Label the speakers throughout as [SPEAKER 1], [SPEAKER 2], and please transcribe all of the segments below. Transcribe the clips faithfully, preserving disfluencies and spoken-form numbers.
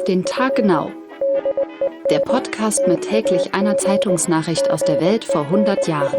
[SPEAKER 1] den Tag genau. Der Podcast mit täglich einer Zeitungsnachricht aus der Welt vor hundert Jahren.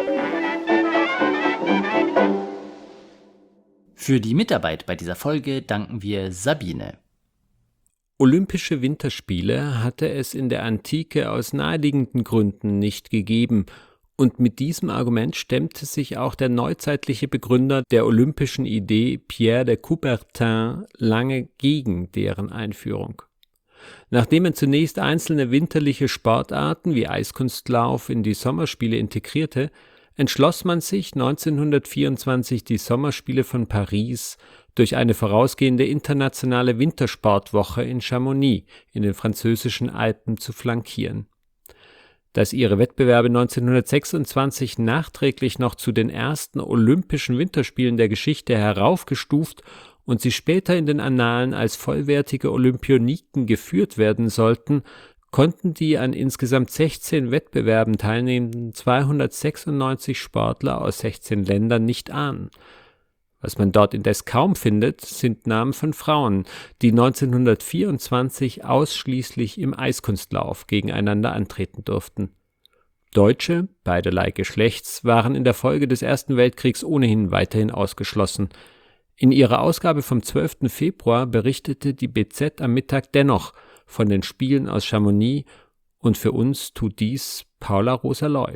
[SPEAKER 2] Für die Mitarbeit bei dieser Folge danken wir Sabine.
[SPEAKER 3] Olympische Winterspiele hatte es in der Antike aus naheliegenden Gründen nicht gegeben, und mit diesem Argument stemmte sich auch der neuzeitliche Begründer der olympischen Idee, Pierre de Coubertin, lange gegen deren Einführung. Nachdem er zunächst einzelne winterliche Sportarten wie Eiskunstlauf in die Sommerspiele integrierte, entschloss man sich neunzehnhundertvierundzwanzig die Sommerspiele von Paris durch eine vorausgehende internationale Wintersportwoche in Chamonix in den französischen Alpen zu flankieren. Dass ihre Wettbewerbe neunzehnhundertsechsundzwanzig nachträglich noch zu den ersten Olympischen Winterspielen der Geschichte heraufgestuft und sie später in den Annalen als vollwertige Olympioniken geführt werden sollten, konnten die an insgesamt sechzehn Wettbewerben teilnehmenden zweihundertsechsundneunzig Sportler aus sechzehn Ländern nicht ahnen. Was man dort indes kaum findet, sind Namen von Frauen, die neunzehnhundertvierundzwanzig ausschließlich im Eiskunstlauf gegeneinander antreten durften. Deutsche, beiderlei Geschlechts, waren in der Folge des Ersten Weltkriegs ohnehin weiterhin ausgeschlossen. In ihrer Ausgabe vom zwölften Februar berichtete die B Z am Mittag dennoch von den Spielen aus Chamonix, und für uns tut dies Paula Rosa-Loy.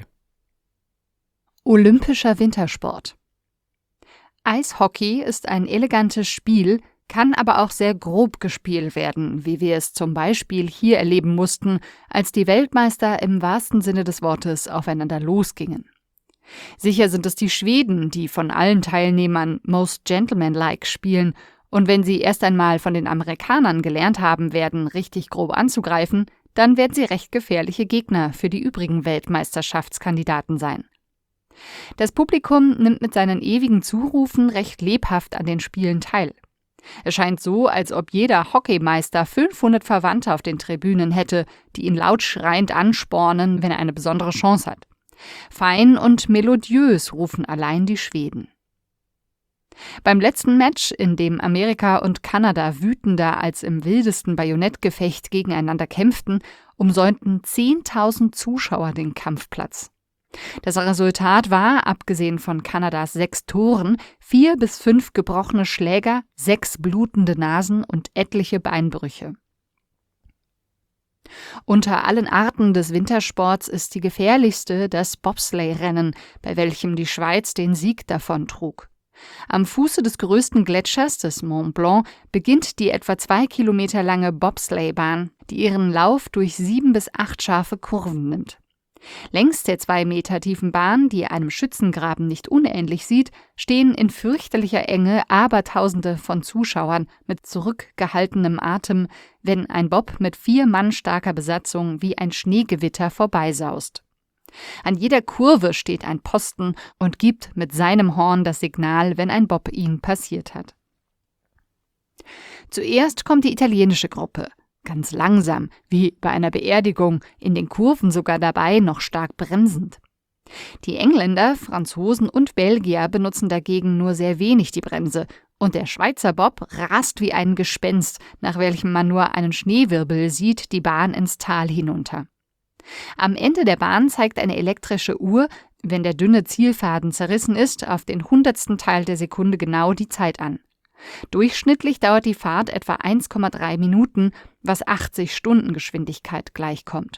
[SPEAKER 4] Olympischer Wintersport. Eishockey ist ein elegantes Spiel, kann aber auch sehr grob gespielt werden, wie wir es zum Beispiel hier erleben mussten, als die Weltmeister im wahrsten Sinne des Wortes aufeinander losgingen. Sicher sind es die Schweden, die von allen Teilnehmern most gentlemanlike spielen, und wenn sie erst einmal von den Amerikanern gelernt haben werden, richtig grob anzugreifen, dann werden sie recht gefährliche Gegner für die übrigen Weltmeisterschaftskandidaten sein. Das Publikum nimmt mit seinen ewigen Zurufen recht lebhaft an den Spielen teil. Es scheint so, als ob jeder Hockeymeister fünfhundert Verwandte auf den Tribünen hätte, die ihn laut schreiend anspornen, wenn er eine besondere Chance hat. Fein und melodiös rufen allein die Schweden. Beim letzten Match, in dem Amerika und Kanada wütender als im wildesten Bajonettgefecht gegeneinander kämpften, umsäumten zehntausend Zuschauer den Kampfplatz. Das Resultat war, abgesehen von Kanadas sechs Toren, vier bis fünf gebrochene Schläger, sechs blutende Nasen und etliche Beinbrüche. Unter allen Arten des Wintersports ist die gefährlichste das Bobsleigh-Rennen, bei welchem die Schweiz den Sieg davontrug. Am Fuße des größten Gletschers, des Mont Blanc, beginnt die etwa zwei Kilometer lange Bobsleighbahn, die ihren Lauf durch sieben bis acht scharfe Kurven nimmt. Längs der zwei Meter tiefen Bahn, die einem Schützengraben nicht unähnlich sieht, stehen in fürchterlicher Enge Abertausende von Zuschauern mit zurückgehaltenem Atem, wenn ein Bob mit vier Mann starker Besatzung wie ein Schneegewitter vorbeisaust. An jeder Kurve steht ein Posten und gibt mit seinem Horn das Signal, wenn ein Bob ihn passiert hat. Zuerst kommt die italienische Gruppe. Ganz langsam, wie bei einer Beerdigung, in den Kurven sogar dabei noch stark bremsend. Die Engländer, Franzosen und Belgier benutzen dagegen nur sehr wenig die Bremse, und der Schweizer Bob rast wie ein Gespenst, nach welchem man nur einen Schneewirbel sieht, die Bahn ins Tal hinunter. Am Ende der Bahn zeigt eine elektrische Uhr, wenn der dünne Zielfaden zerrissen ist, auf den hundertsten Teil der Sekunde genau die Zeit an. Durchschnittlich dauert die Fahrt etwa eins Komma drei Minuten, was achtzig Stundengeschwindigkeit gleichkommt.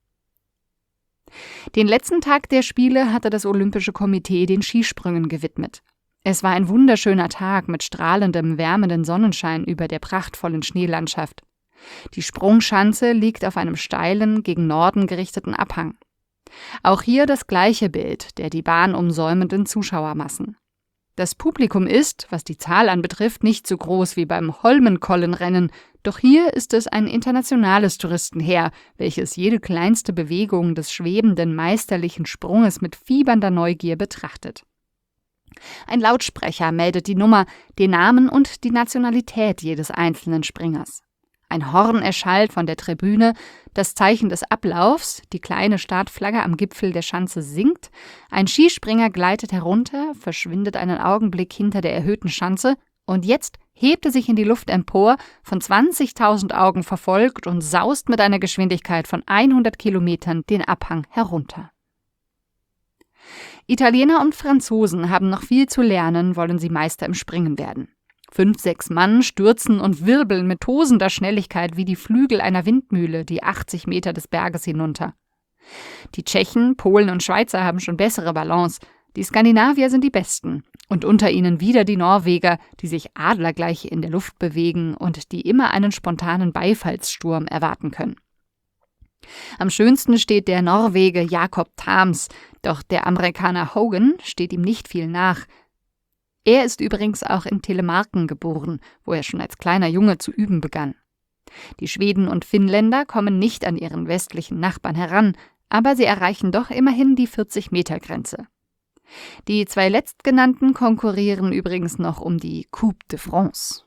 [SPEAKER 4] Den letzten Tag der Spiele hatte das Olympische Komitee den Skisprüngen gewidmet. Es war ein wunderschöner Tag mit strahlendem, wärmenden Sonnenschein über der prachtvollen Schneelandschaft. Die Sprungschanze liegt auf einem steilen, gegen Norden gerichteten Abhang. Auch hier das gleiche Bild der die Bahn umsäumenden Zuschauermassen. Das Publikum ist, was die Zahl anbetrifft, nicht so groß wie beim Holmenkollenrennen, doch hier ist es ein internationales Touristenheer, welches jede kleinste Bewegung des schwebenden, meisterlichen Sprunges mit fiebernder Neugier betrachtet. Ein Lautsprecher meldet die Nummer, den Namen und die Nationalität jedes einzelnen Springers. Ein Horn erschallt von der Tribüne, das Zeichen des Ablaufs, die kleine Startflagge am Gipfel der Schanze sinkt, ein Skispringer gleitet herunter, verschwindet einen Augenblick hinter der erhöhten Schanze Und jetzt hebt er sich in die Luft empor, von zwanzigtausend Augen verfolgt und saust mit einer Geschwindigkeit von hundert Kilometern den Abhang herunter. Italiener und Franzosen haben noch viel zu lernen, wollen sie Meister im Springen werden. Fünf, sechs Mann stürzen und wirbeln mit tosender Schnelligkeit wie die Flügel einer Windmühle die achtzig Meter des Berges hinunter. Die Tschechen, Polen und Schweizer haben schon bessere Balance, die Skandinavier sind die Besten und unter ihnen wieder die Norweger, die sich adlergleich in der Luft bewegen und die immer einen spontanen Beifallssturm erwarten können. Am schönsten steht der Norwege Jakob Thams, doch der Amerikaner Hogan steht ihm nicht viel nach. Er ist übrigens auch in Telemarken geboren, wo er schon als kleiner Junge zu üben begann. Die Schweden und Finnländer kommen nicht an ihren westlichen Nachbarn heran, aber sie erreichen doch immerhin die vierzig-Meter-Grenze. Die zwei letztgenannten konkurrieren übrigens noch um die Coupe de France.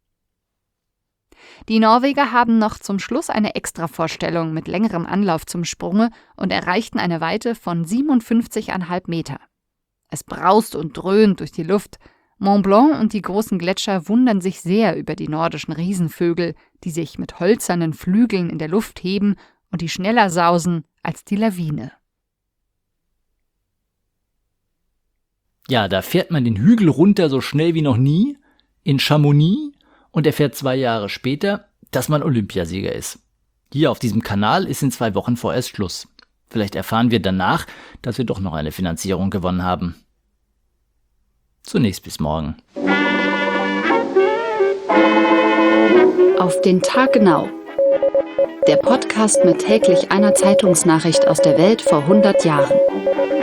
[SPEAKER 4] Die Norweger haben noch zum Schluss eine Extravorstellung mit längerem Anlauf zum Sprunge und erreichten eine Weite von siebenundfünfzig Komma fünf Meter. Es braust und dröhnt durch die Luft. Mont Blanc und die großen Gletscher wundern sich sehr über die nordischen Riesenvögel, die sich mit hölzernen Flügeln in der Luft heben und die schneller sausen als die Lawine.
[SPEAKER 2] Ja, da fährt man den Hügel runter so schnell wie noch nie, in Chamonix, und erfährt zwei Jahre später, dass man Olympiasieger ist. Hier auf diesem Kanal ist in zwei Wochen vorerst Schluss. Vielleicht erfahren wir danach, dass wir doch noch eine Finanzierung gewonnen haben. Zunächst bis morgen.
[SPEAKER 1] Auf den Tag genau. Der Podcast mit täglich einer Zeitungsnachricht aus der Welt vor hundert Jahren.